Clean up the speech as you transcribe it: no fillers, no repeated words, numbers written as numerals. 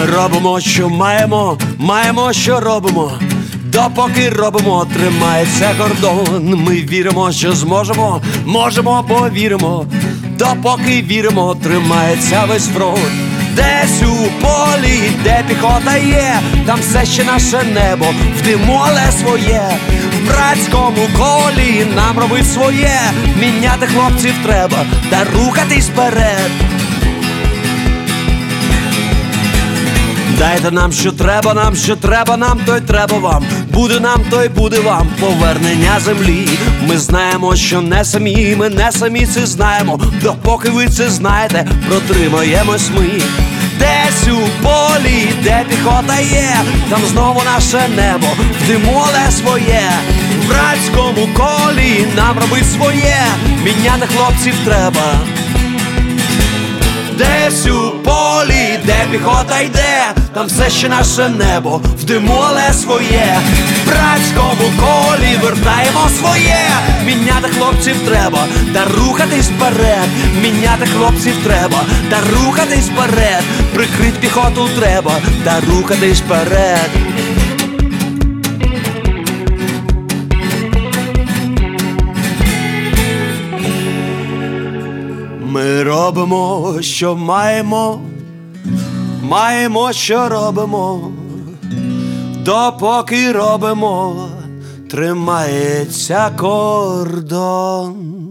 робимо, що маємо, маємо, що робимо. Допоки робимо, тримається кордон. Ми віримо, що зможемо, можемо, бо віримо. Допоки віримо, тримається весь фронт. Десь у полі, де піхота є, там все ще наше небо, в диму, але своє. В братському колі нам робить своє. Міняти хлопців треба, та рухатись вперед. Дайте нам, що треба, нам, що треба нам, то й треба вам. Буде нам, то й буде вам повернення землі. Ми знаємо, що не самі, ми не самі це знаємо. Допоки ви це знаєте, протримаємось ми. Десь у полі, де піхота є, там знову наше небо, в диму, але своє. В братському колі нам робить своє. Міняти хлопців треба. Десь у полі, де піхота йде, там все ще наше небо, в диму, але своє. В братському колі вертаємо своє. Міняти хлопців треба, та рухатись вперед. Міняти хлопців треба, та рухатись вперед. Прикрить піхоту треба, та рухатись вперед. Ми робимо, що маємо, маємо, що робимо. Допоки робимо, тримається кордон.